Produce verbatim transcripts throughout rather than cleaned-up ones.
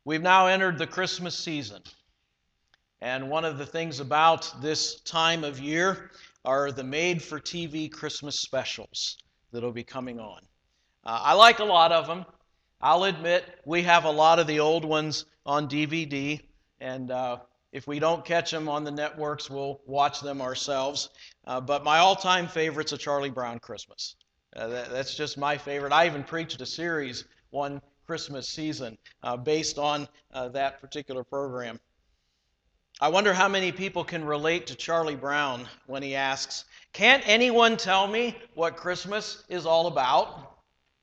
We've now entered the Christmas season. And one of the things about this time of year are the made-for-T V Christmas specials that will be coming on. Uh, I like a lot of them. I'll admit we have a lot of the old ones on D V D, and uh, if we don't catch them on the networks, we'll watch them ourselves. Uh, but my all-time favorite's A Charlie Brown Christmas. Uh, that, that's just my favorite. I even preached a series one Christmas season uh, based on uh, that particular program. I wonder how many people can relate to Charlie Brown when he asks, "Can't anyone tell me what Christmas is all about?"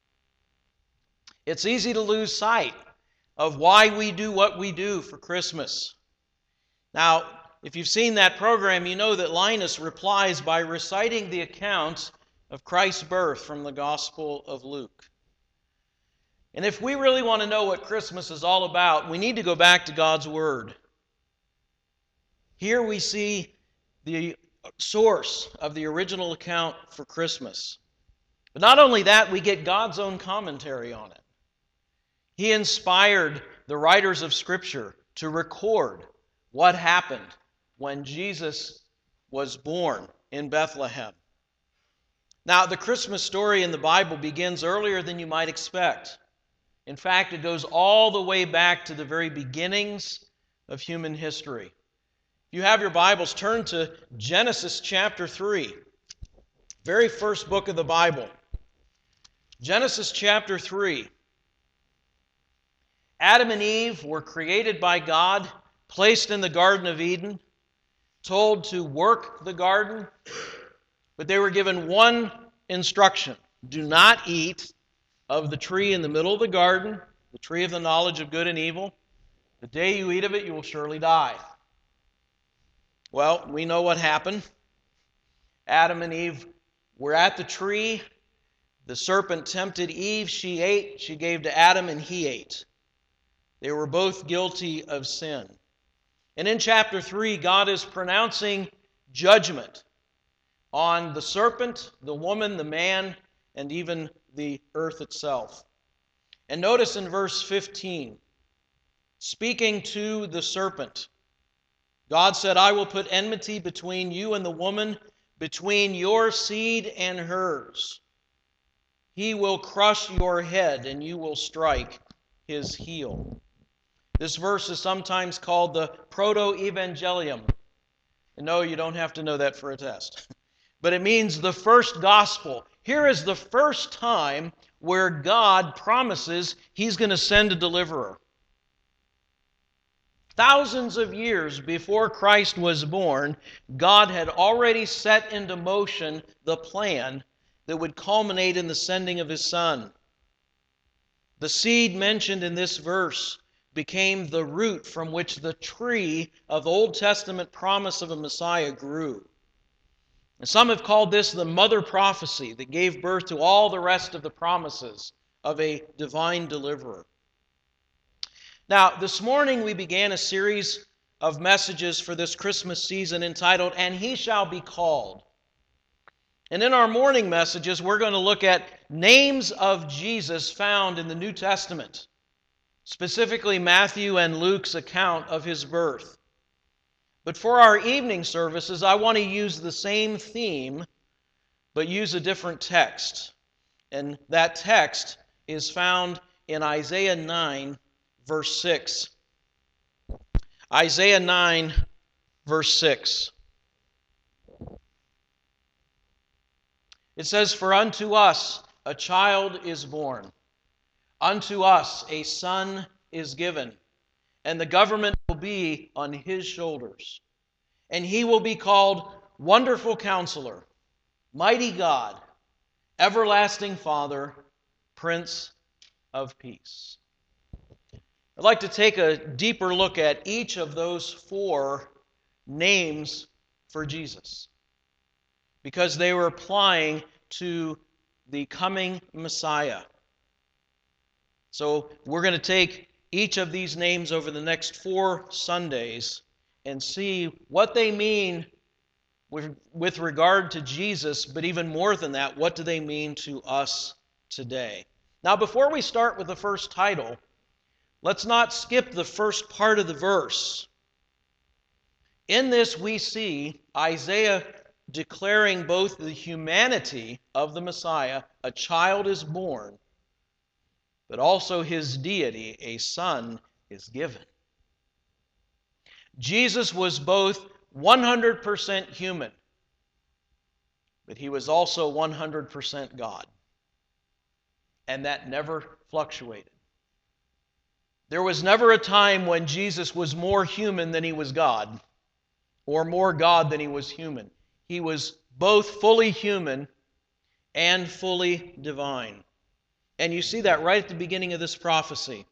It's easy to lose sight of why we do what we do for Christmas. Now, if you've seen that program, you know that Linus replies by reciting the account of Christ's birth from the Gospel of Luke. And if we really want to know what Christmas is all about, we need to go back to God's Word. Here we see the source of the original account for Christmas. But not only that, we get God's own commentary on it. He inspired the writers of Scripture to record what happened when Jesus was born in Bethlehem. Now, the Christmas story in the Bible begins earlier than you might expect. In fact, it goes all the way back to the very beginnings of human history. If you have your Bibles, turn to Genesis chapter three, very first book of the Bible. Genesis chapter three. Adam and Eve were created by God, placed in the Garden of Eden, told to work the garden, but they were given one instruction: do not eat of the tree in the middle of the garden, the tree of the knowledge of good and evil. The day you eat of it, you will surely die. Well, we know what happened. Adam and Eve were at the tree. The serpent tempted Eve. She ate. She gave to Adam, and he ate. They were both guilty of sin. And in chapter three, God is pronouncing judgment on the serpent, the woman, the man, and even the earth itself. And notice in verse fifteen, speaking to the serpent, God said, "I will put enmity between you and the woman, between your seed and hers. He will crush your head, and you will strike his heel." This verse is sometimes called the Proto-Evangelium. And no, you don't have to know that for a test. But it means the first gospel. Here is the first time where God promises He's going to send a deliverer. Thousands of years before Christ was born, God had already set into motion the plan that would culminate in the sending of His Son. The seed mentioned in this verse became the root from which the tree of Old Testament promise of a Messiah grew. And some have called this the mother prophecy that gave birth to all the rest of the promises of a divine deliverer. Now, this morning we began a series of messages for this Christmas season entitled, "And He Shall Be Called." And in our morning messages, we're going to look at names of Jesus found in the New Testament, specifically Matthew and Luke's account of His birth. But for our evening services, I want to use the same theme, but use a different text. And that text is found in Isaiah nine, verse six. Isaiah nine, verse six. It says, "For unto us a child is born, unto us a son is given, and the government will be on His shoulders. And He will be called Wonderful Counselor, Mighty God, Everlasting Father, Prince of Peace." I'd like to take a deeper look at each of those four names for Jesus, because they were applying to the coming Messiah. So we're going to take each of these names over the next four Sundays and see what they mean with, with regard to Jesus, but even more than that, what do they mean to us today? Now, before we start with the first title, Let's not skip the first part of the verse. In this we see Isaiah declaring both the humanity of the Messiah, a child is born, but also his deity, a son is given. Jesus was both one hundred percent human, but he was also one hundred percent God. And that never fluctuated. There was never a time when Jesus was more human than he was God, or more God than he was human. He was both fully human and fully divine. And you see that right at the beginning of this prophecy.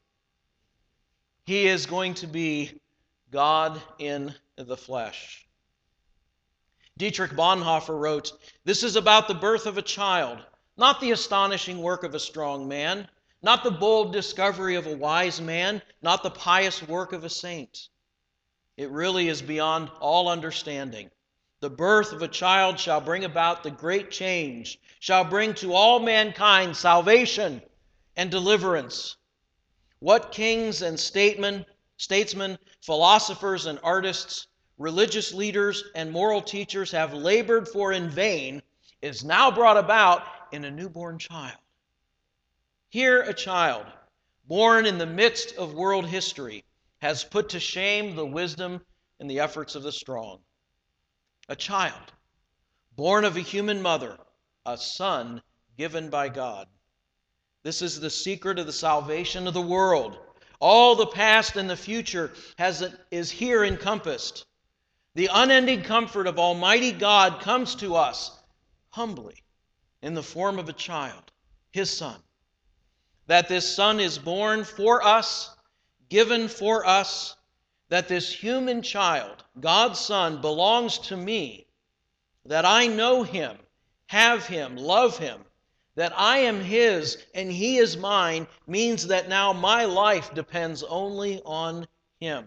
He is going to be God in the flesh. Dietrich Bonhoeffer wrote, "This is about the birth of a child, not the astonishing work of a strong man, not the bold discovery of a wise man, not the pious work of a saint. It really is beyond all understanding. The birth of a child shall bring about the great change, shall bring to all mankind salvation and deliverance. What kings and statesmen, statesmen, philosophers and artists, religious leaders and moral teachers have labored for in vain is now brought about in a newborn child. Here a child, born in the midst of world history, has put to shame the wisdom and the efforts of the strong. A child, born of a human mother, a son given by God. This is the secret of the salvation of the world. All the past and the future has, is here encompassed. The unending comfort of Almighty God comes to us humbly in the form of a child, His Son. That this Son is born for us, given for us, that this human child, God's Son, belongs to me, that I know Him, have Him, love Him, that I am His and He is mine, means that now my life depends only on Him.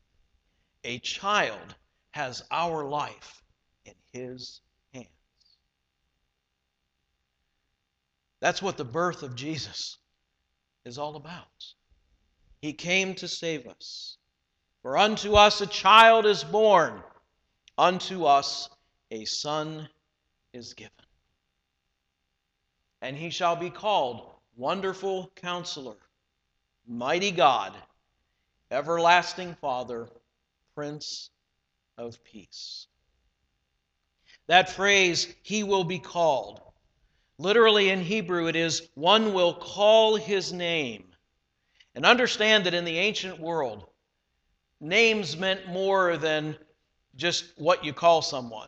A child has our life in His hands. That's what the birth of Jesus is all about. He came to save us. For unto us a child is born, unto us a son is given. And he shall be called Wonderful Counselor, Mighty God, Everlasting Father, Prince of Peace. That phrase, he will be called, literally in Hebrew it is, one will call his name. And understand that in the ancient world, names meant more than just what you call someone.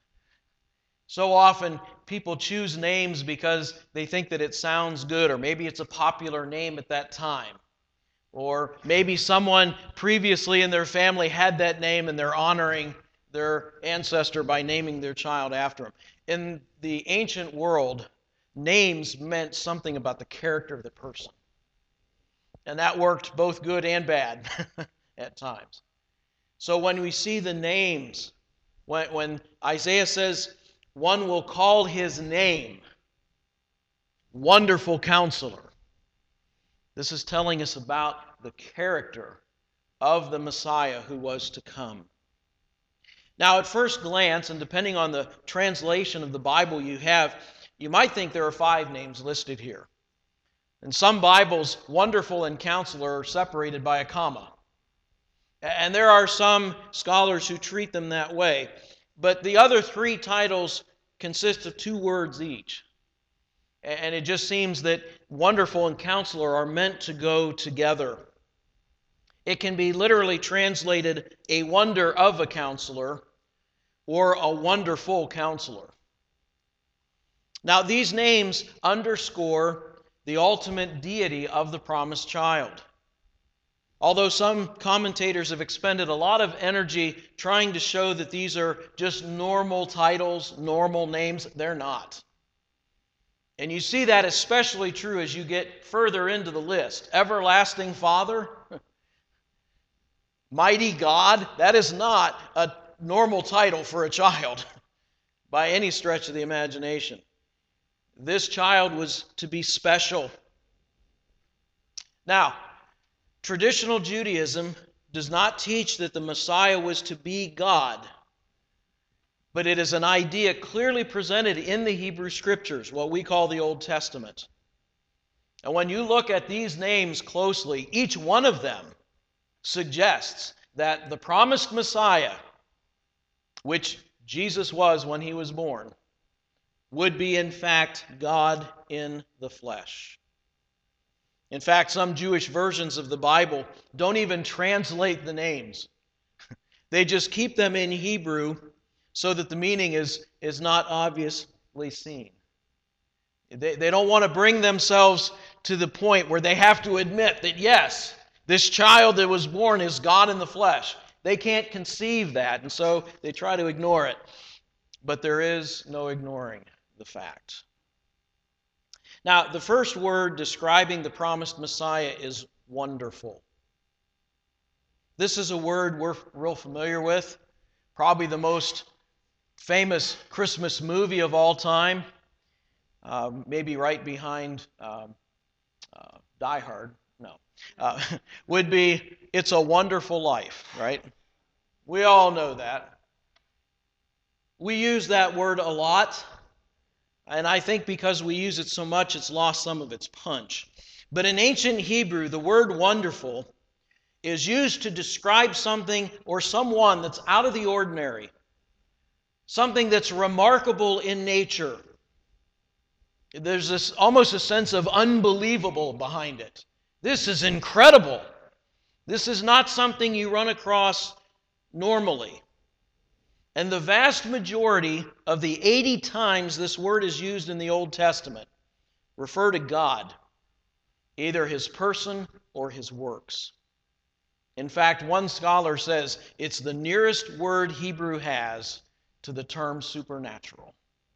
So often people choose names because they think that it sounds good, or maybe it's a popular name at that time. Or maybe someone previously in their family had that name and they're honoring their ancestor by naming their child after him. In the ancient world, names meant something about the character of the person. And that worked both good and bad at times. So when we see the names, when, when Isaiah says, one will call his name Wonderful Counselor, this is telling us about the character of the Messiah who was to come. Now, at first glance, and depending on the translation of the Bible you have, you might think there are five names listed here. In some Bibles, Wonderful and Counselor are separated by a comma. And there are some scholars who treat them that way. But the other three titles consist of two words each. And it just seems that Wonderful and Counselor are meant to go together. It can be literally translated a wonder of a counselor or a wonderful counselor. Now, these names underscore the ultimate deity of the promised child. Although some commentators have expended a lot of energy trying to show that these are just normal titles, normal names, they're not. And you see that especially true as you get further into the list. Everlasting Father, Mighty God, that is not a normal title for a child by any stretch of the imagination. This child was to be special. Now, Traditional Judaism does not teach that the Messiah was to be God, but it is an idea clearly presented in the Hebrew Scriptures, what we call the Old Testament. And when you look at these names closely, each one of them suggests that the promised Messiah, which Jesus was when he was born, would be in fact God in the flesh. In fact, some Jewish versions of the Bible don't even translate the names. They just keep them in Hebrew so that the meaning is, is not obviously seen. They, they don't want to bring themselves to the point where they have to admit that, yes, this child that was born is God in the flesh. They can't conceive that, and so they try to ignore it. But there is no ignoring the fact. Now, the first word describing the promised Messiah is wonderful. This is a word we're real familiar with, probably the most famous Christmas movie of all time, uh, maybe right behind um, uh, Die Hard, no, uh, would be It's a Wonderful Life, right? We all know that. We use that word a lot, and I think because we use it so much, it's lost some of its punch. But in ancient Hebrew, the word wonderful is used to describe something or someone that's out of the ordinary, something that's remarkable in nature. There's this almost a sense of unbelievable behind it. This is incredible. This is not something you run across normally. And the vast majority of the eighty times this word is used in the Old Testament refer to God, either His person or His works. In fact, one scholar says it's the nearest word Hebrew has to the term supernatural.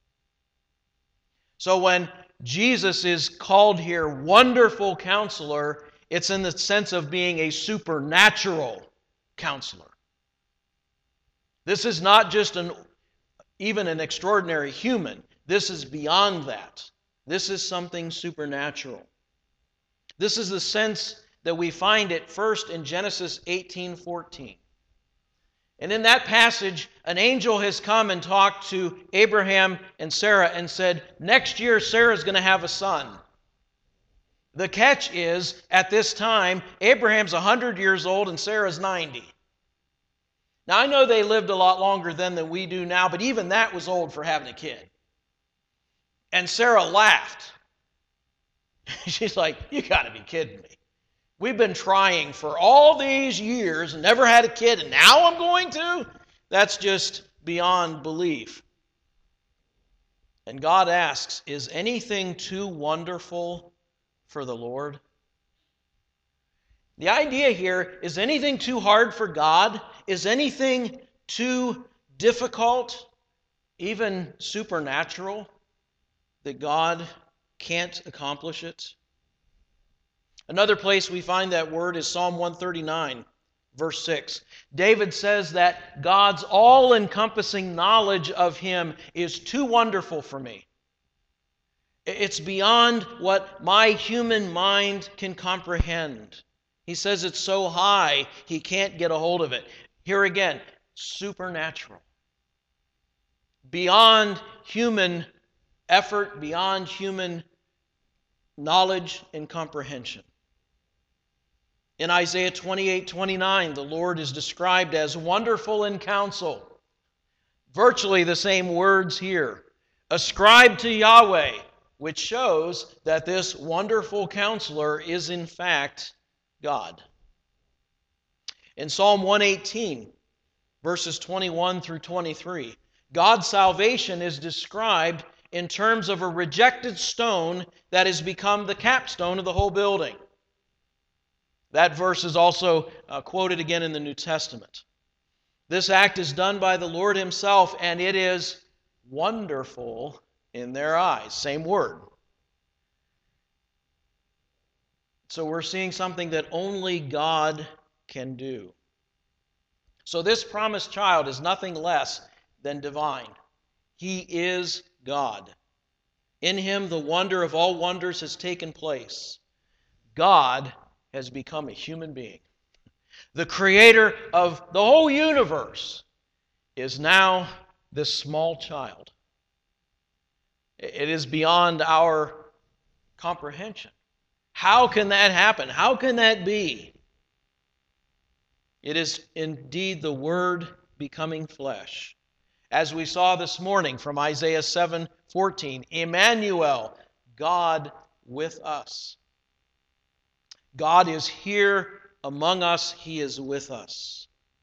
So when Jesus is called here Wonderful Counselor, it's in the sense of being a supernatural counselor. This is not just an even an extraordinary human. This is beyond that. This is something supernatural. This is the sense that we find it first in Genesis eighteen fourteen. And in that passage, an angel has come and talked to Abraham and Sarah and said, next year Sarah's going to have a son. The catch is, at this time, Abraham's one hundred years old and Sarah's ninety. Now, I know they lived a lot longer then than we do now, but even that was old for having a kid. And Sarah laughed. She's like, you got to be kidding me. We've been trying for all these years and never had a kid, and now I'm going to? That's just beyond belief. And God asks, is anything too wonderful for the Lord? The idea here, is anything too hard for God? Is anything too difficult, even supernatural, that God can't accomplish it? Another place we find that word is Psalm one thirty-nine, verse six. David says that God's all-encompassing knowledge of Him is too wonderful for me. It's beyond what my human mind can comprehend. He says it's so high, he can't get a hold of it. Here again, supernatural. Beyond human effort, beyond human knowledge and comprehension. In Isaiah twenty-eight twenty-nine, the Lord is described as wonderful in counsel. Virtually the same words here. Ascribed to Yahweh, which shows that this wonderful counselor is in fact God. In Psalm one eighteen, verses twenty-one through twenty-three, God's salvation is described in terms of a rejected stone that has become the capstone of the whole building. That verse is also uh, quoted again in the New Testament. This act is done by the Lord Himself, and it is wonderful in their eyes. Same word. So we're seeing something that only God can do. So this promised child is nothing less than divine. He is God. In Him the wonder of all wonders has taken place. God has become a human being. The creator of the whole universe is now this small child. It is beyond our comprehension. How can that happen? How can that be? It is indeed the Word becoming flesh. As we saw this morning from Isaiah seven fourteen, Emmanuel, God with us. God is here among us. He is with us.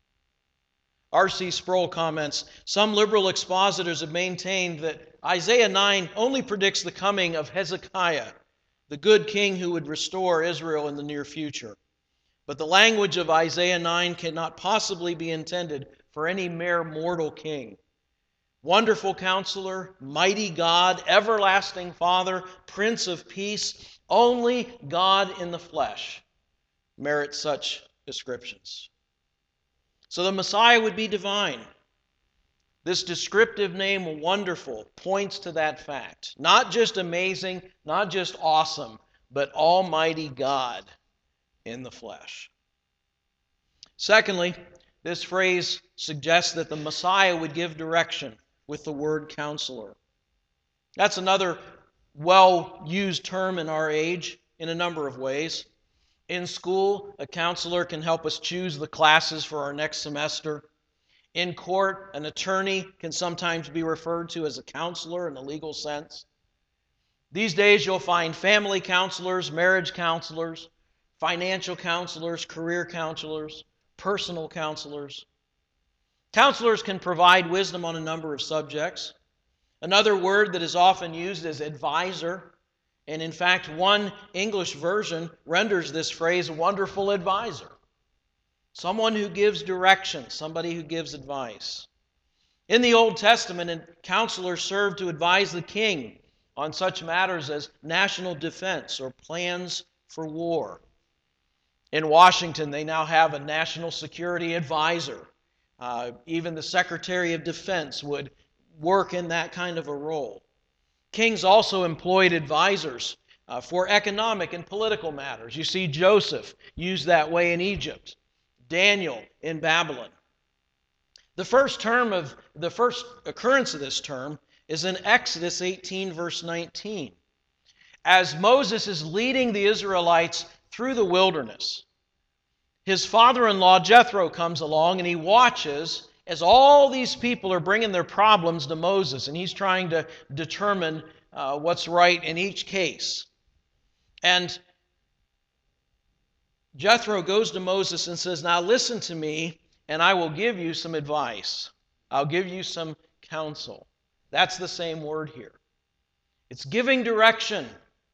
R C Sproul comments, some liberal expositors have maintained that Isaiah nine only predicts the coming of Hezekiah, the good king who would restore Israel in the near future. But the language of Isaiah nine cannot possibly be intended for any mere mortal king. Wonderful Counselor, Mighty God, Everlasting Father, Prince of Peace, only God in the flesh merits such descriptions. So the Messiah would be divine. This descriptive name, wonderful, points to that fact. Not just amazing, not just awesome, but Almighty God in the flesh. Secondly, this phrase suggests that the Messiah would give direction with the word counselor. That's another well-used term in our age in a number of ways. In school, a counselor can help us choose the classes for our next semester. In court, an attorney can sometimes be referred to as a counselor in a legal sense. These days, you'll find family counselors, marriage counselors, financial counselors, career counselors, personal counselors. Counselors can provide wisdom on a number of subjects. Another word that is often used is advisor. And in fact, one English version renders this phrase wonderful advisor. Someone who gives direction, somebody who gives advice. In the Old Testament, a counselor served to advise the king on such matters as national defense or plans for war. In Washington, they now have a national security advisor. Uh, even the Secretary of Defense would work in that kind of a role. Kings also employed advisors uh, for economic and political matters. You see Joseph used that way in Egypt, Daniel in Babylon. The first term of the first occurrence of this term is in Exodus eighteen, verse nineteen. As Moses is leading the Israelites through the wilderness, his father-in-law Jethro comes along and he watches as all these people are bringing their problems to Moses, and he's trying to determine uh, what's right in each case. And Jethro goes to Moses and says, now listen to me, and I will give you some advice. I'll give you some counsel. That's the same word here. It's giving direction.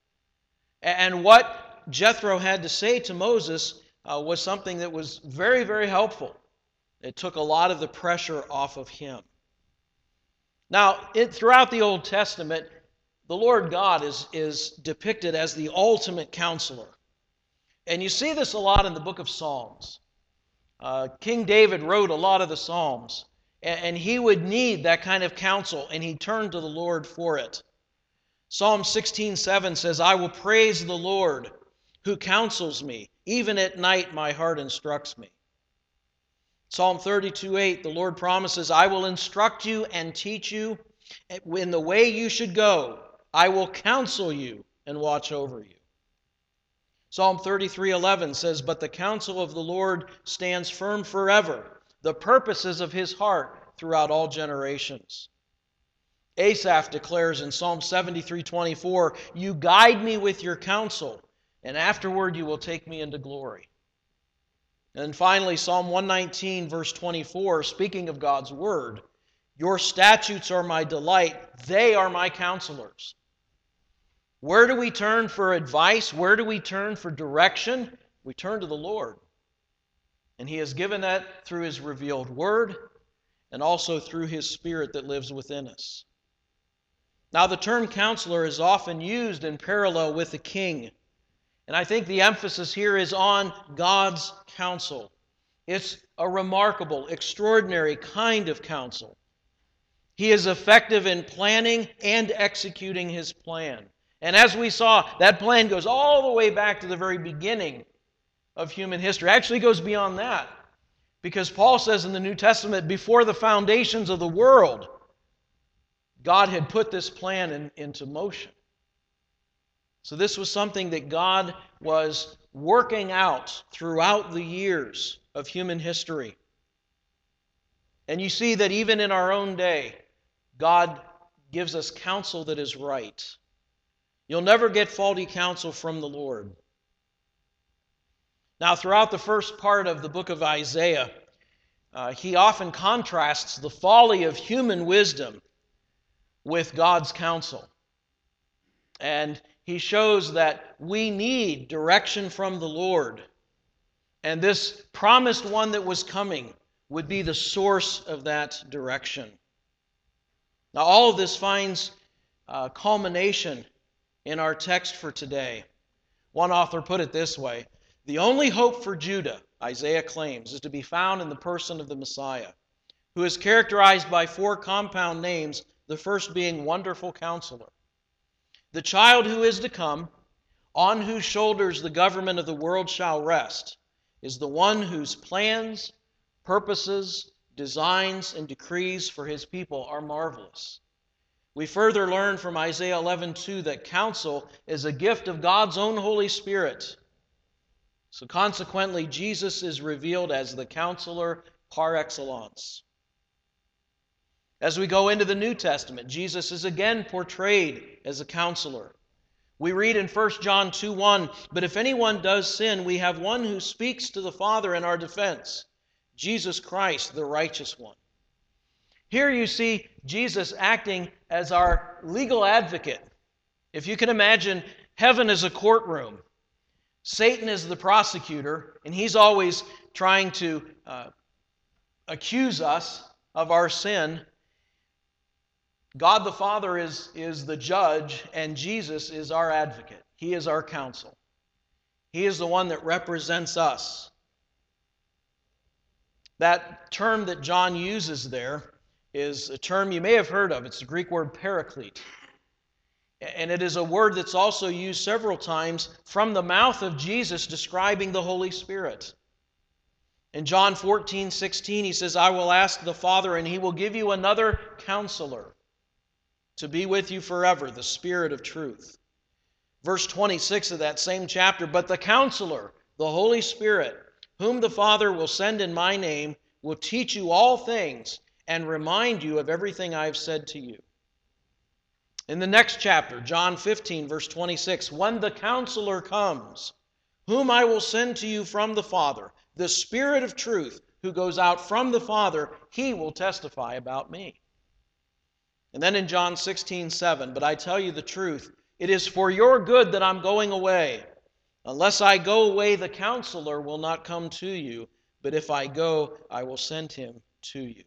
And what Jethro had to say to Moses uh, was something that was very, very helpful. It took a lot of the pressure off of him. Now, it, throughout the Old Testament, the Lord God is, is depicted as the ultimate counselor. And you see this a lot in the book of Psalms. Uh, King David wrote a lot of the Psalms, and, and he would need that kind of counsel, and he turned to the Lord for it. Psalm sixteen seven says, I will praise the Lord who counsels me. Even at night my heart instructs me. Psalm thirty-two eight, the Lord promises, I will instruct you and teach you in the way you should go. I will counsel you and watch over you. Psalm thirty-three eleven says, but the counsel of the Lord stands firm forever, the purposes of his heart throughout all generations. Asaph declares in Psalm seventy-three twenty-four, you guide me with your counsel, and afterward you will take me into glory. And finally, Psalm one nineteen, verse twenty-four, speaking of God's word, your statutes are my delight, they are my counselors. Where do we turn for advice? Where do we turn for direction? We turn to the Lord. And he has given that through his revealed word and also through his Spirit that lives within us. Now, the term counselor is often used in parallel with the king. And I think the emphasis here is on God's counsel. It's a remarkable, extraordinary kind of counsel. He is effective in planning and executing his plan. And as we saw, that plan goes all the way back to the very beginning of human history. Actually, it goes beyond that. Because Paul says in the New Testament, before the foundations of the world, God had put this plan in, into motion. So this was something that God was working out throughout the years of human history. And you see that even in our own day, God gives us counsel that is right. You'll never get faulty counsel from the Lord. Now, throughout the first part of the book of Isaiah, uh, he often contrasts the folly of human wisdom with God's counsel. And he shows that we need direction from the Lord. And this promised one that was coming would be the source of that direction. Now, all of this finds uh, culmination in our text for today. One author put it this way: the only hope for Judah, Isaiah claims, is to be found in the person of the Messiah, who is characterized by four compound names, the first being Wonderful Counselor. The child who is to come, on whose shoulders the government of the world shall rest, is the one whose plans, purposes, designs, and decrees for his people are marvelous. We further learn from Isaiah eleven two that counsel is a gift of God's own Holy Spirit. So consequently, Jesus is revealed as the counselor par excellence. As we go into the New Testament, Jesus is again portrayed as a counselor. We read in First John two one, "But if anyone does sin, we have one who speaks to the Father in our defense, Jesus Christ, the righteous one." Here you see Jesus acting as our legal advocate. If you can imagine heaven as a courtroom, Satan is the prosecutor, and he's always trying to uh, accuse us of our sin. God the Father is, is the judge, and Jesus is our advocate. He is our counsel. He is the one that represents us. That term that John uses there is a term you may have heard of. It's the Greek word paraclete. And it is a word that's also used several times from the mouth of Jesus describing the Holy Spirit. In John fourteen sixteen, he says, "I will ask the Father, and he will give you another counselor to be with you forever, the Spirit of truth." Verse twenty-six of that same chapter, "But the counselor, the Holy Spirit, whom the Father will send in my name, will teach you all things and remind you of everything I have said to you." In the next chapter, John fifteen, verse twenty-six, "When the counselor comes, whom I will send to you from the Father, the Spirit of truth, who goes out from the Father, he will testify about me." And then in John sixteen seven, "But I tell you the truth, it is for your good that I'm going away. Unless I go away, the counselor will not come to you, but if I go, I will send him to you."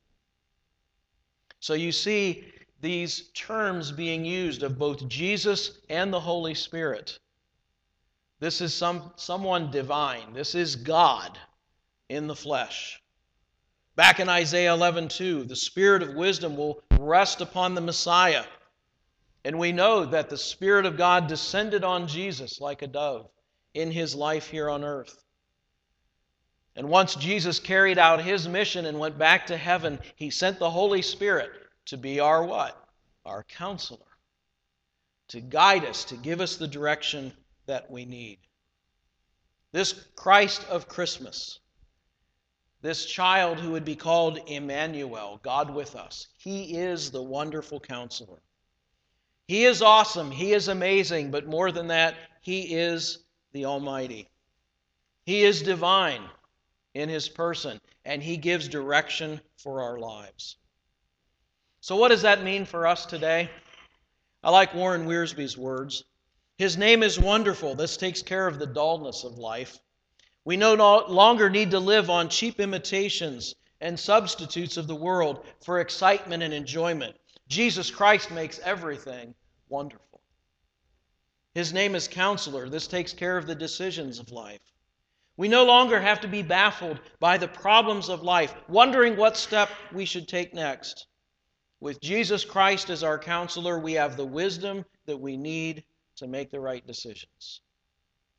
So you see these terms being used of both Jesus and the Holy Spirit. This is some, someone divine. This is God in the flesh. Back in Isaiah eleven two, the Spirit of wisdom will rest upon the Messiah. And we know that the Spirit of God descended on Jesus like a dove in his life here on earth. And once Jesus carried out his mission and went back to heaven, he sent the Holy Spirit to be our what? Our counselor. To guide us, to give us the direction that we need. This Christ of Christmas, this child who would be called Emmanuel, God with us, he is the wonderful counselor. He is awesome, he is amazing, but more than that, he is the Almighty. He is divine in his person, and he gives direction for our lives. So what does that mean for us today? I like Warren Wiersbe's words. His name is wonderful. This takes care of the dullness of life. We no longer need to live on cheap imitations and substitutes of the world for excitement and enjoyment. Jesus Christ makes everything wonderful. His name is Counselor. This takes care of the decisions of life. We no longer have to be baffled by the problems of life, wondering what step we should take next. With Jesus Christ as our counselor, we have the wisdom that we need to make the right decisions.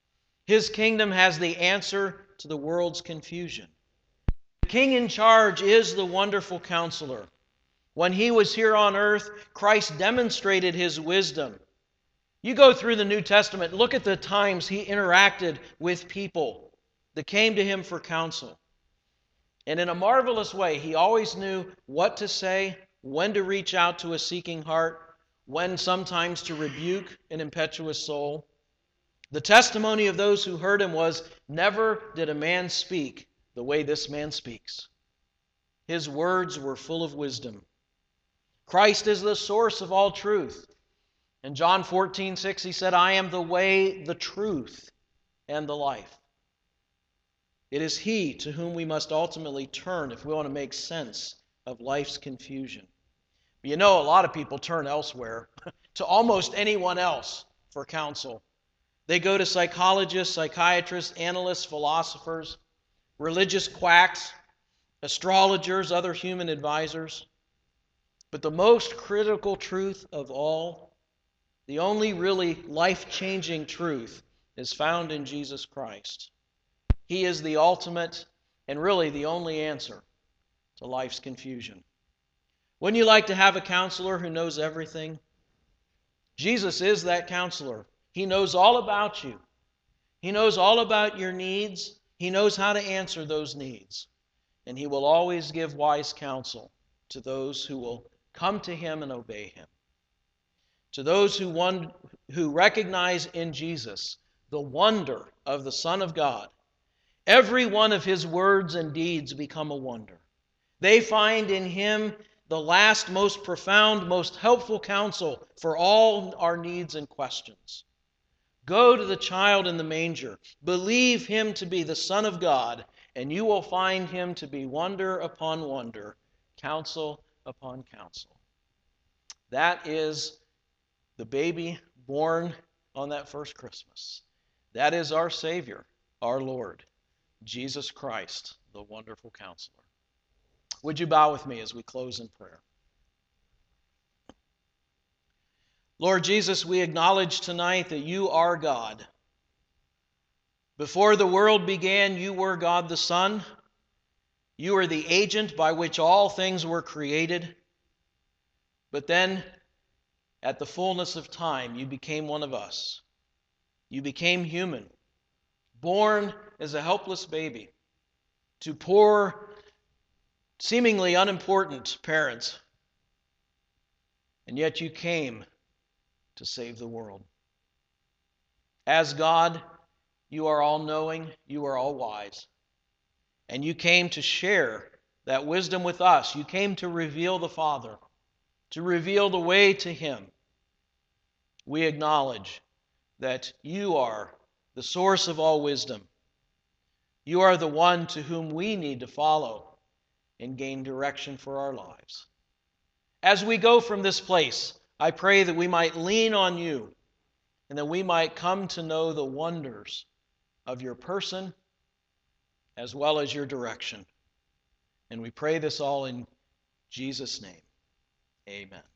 His kingdom has the answer to the world's confusion. The King in charge is the wonderful counselor. When he was here on earth, Christ demonstrated his wisdom. You go through the New Testament, look at the times he interacted with people that came to him for counsel. And in a marvelous way, he always knew what to say, when to reach out to a seeking heart, when sometimes to rebuke an impetuous soul. The testimony of those who heard him was, never did a man speak the way this man speaks. His words were full of wisdom. Christ is the source of all truth. In John fourteen six, he said, I am the way, the truth, and the life. It is he to whom we must ultimately turn if we want to make sense of life's confusion. But you know, a lot of people turn elsewhere, to almost anyone else for counsel. They go to psychologists, psychiatrists, analysts, philosophers, religious quacks, astrologers, other human advisors. But the most critical truth of all, the only really life-changing truth, is found in Jesus Christ. He is the ultimate and really the only answer to life's confusion. Wouldn't you like to have a counselor who knows everything? Jesus is that counselor. He knows all about you. He knows all about your needs. He knows how to answer those needs. And he will always give wise counsel to those who will come to him and obey him. To those who, won, who recognize in Jesus the wonder of the Son of God, every one of his words and deeds become a wonder. They find in him the last, most profound, most helpful counsel for all our needs and questions. Go to the child in the manger. Believe him to be the Son of God, and you will find him to be wonder upon wonder, counsel upon counsel. That is the baby born on that first Christmas. That is our Savior, our Lord, Jesus Christ, the wonderful counselor. Would you bow with me as we close in prayer? Lord Jesus, we acknowledge tonight that you are God. Before the world began, you were God the Son. You are the agent by which all things were created. But then, at the fullness of time, you became one of us. You became human, born as a helpless baby to poor, seemingly unimportant parents. And yet you came to save the world. As God, you are all-knowing, you are all-wise. And you came to share that wisdom with us. You came to reveal the Father, to reveal the way to him. We acknowledge that you are the source of all wisdom. You are the one to whom we need to follow and gain direction for our lives. As we go from this place, I pray that we might lean on you and that we might come to know the wonders of your person as well as your direction. And we pray this all in Jesus' name. Amen.